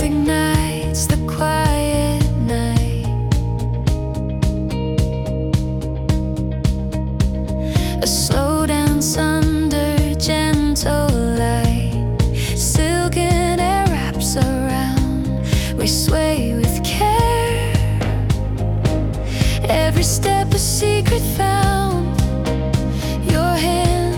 ignites the quiet night. A slow dance under gentle light. Silken air wraps around. We sway with care. Every step a secret found. Your hand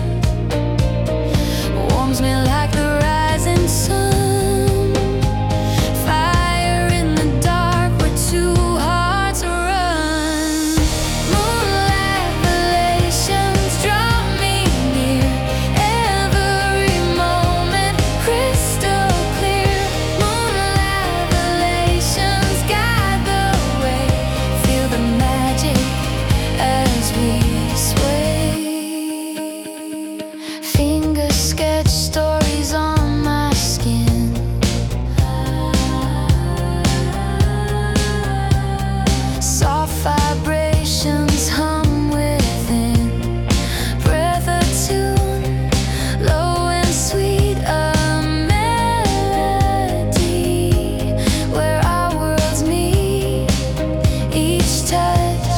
warms me like the rising sun. Fire in the dark where two hearts run. Moonlight relations draw me near. Every moment crystal clear. Moonlight relations guide the way. Feel the magic as we sway. Fingers sketch stories on my skin. Soft vibrations hum within. Breath attuned, low and sweet, a melody where our worlds meet. Each touch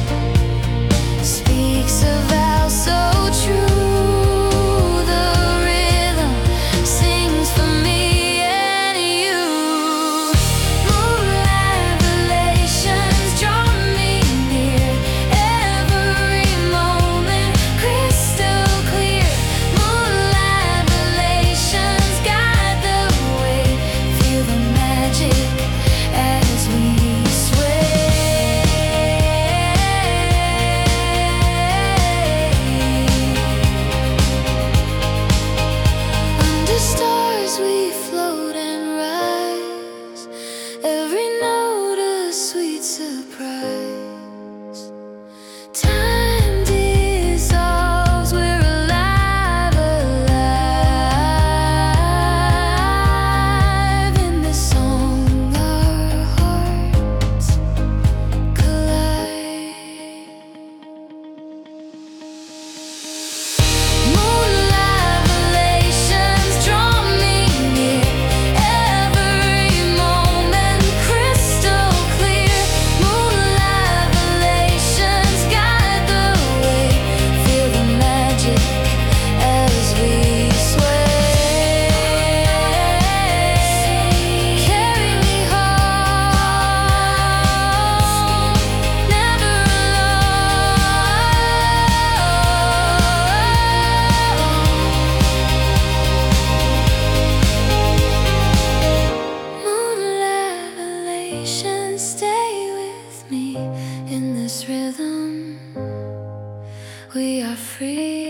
speaks a vow so true. The rhythm sings for me and you. Moonlight relations draw me near. Every moment crystal clear. Moonlight relations guide the way. Feel the magic as we sway. Under stars we float and rise. Every note a sweet surprise. Time dissolves, we're alive, alive. In this song our hearts collide. Moonlight relations draw me near. Every moment crystal clear. Moonlight relations guide the way. Feel the magic as we sway. Carry me home, never alone. Moonlight relations, stay with me in this rhythm. We are free.